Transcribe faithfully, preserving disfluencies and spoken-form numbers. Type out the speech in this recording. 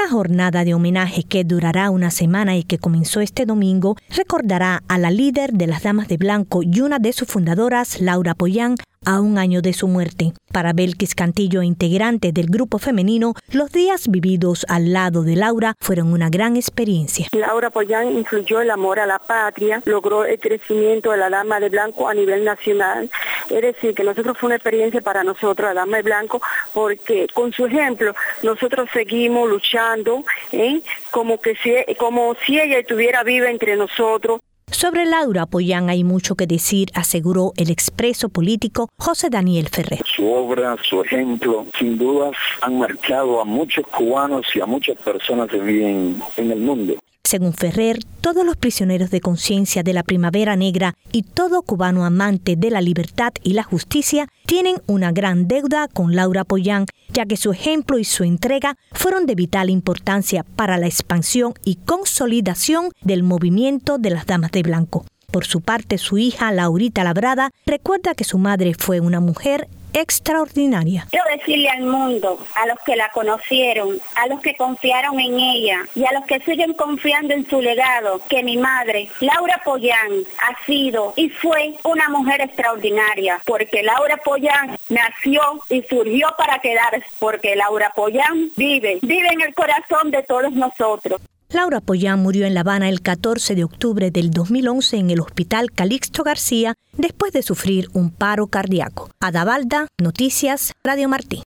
Una jornada de homenaje que durará una semana y que comenzó este domingo recordará a la líder de las Damas de Blanco y una de sus fundadoras, Laura Pollán, a un año de su muerte. Para Belkis Cantillo, integrante del grupo femenino, los días vividos al lado de Laura fueron una gran experiencia. Laura Pollán influyó el amor a la patria, logró el crecimiento de la Dama de Blanco a nivel nacional. Es decir, que nosotros fue una experiencia para nosotros, la Dama de Blanco, porque con su ejemplo nosotros seguimos luchando, ¿eh? como, que si, como si ella estuviera viva entre nosotros. Sobre Laura Pollán hay mucho que decir, aseguró el expreso político José Daniel Ferrer. Su obra, su ejemplo, sin dudas han marcado a muchos cubanos y a muchas personas que viven en el mundo. Según Ferrer, todos los prisioneros de conciencia de la Primavera Negra y todo cubano amante de la libertad y la justicia tienen una gran deuda con Laura Pollán, ya que su ejemplo y su entrega fueron de vital importancia para la expansión y consolidación del movimiento de las Damas de Blanco. Por su parte, su hija, Laurita Labrada, recuerda que su madre fue una mujer extraordinaria. Quiero decirle al mundo, a los que la conocieron, a los que confiaron en ella y a los que siguen confiando en su legado, que mi madre, Laura Pollán, ha sido y fue una mujer extraordinaria, porque Laura Pollán nació y surgió para quedarse, porque Laura Pollán vive, vive en el corazón de todos nosotros. Laura Pollán murió en La Habana el catorce de octubre del dos mil once en el Hospital Calixto García después de sufrir un paro cardíaco. Ada Balda, Noticias, Radio Martí.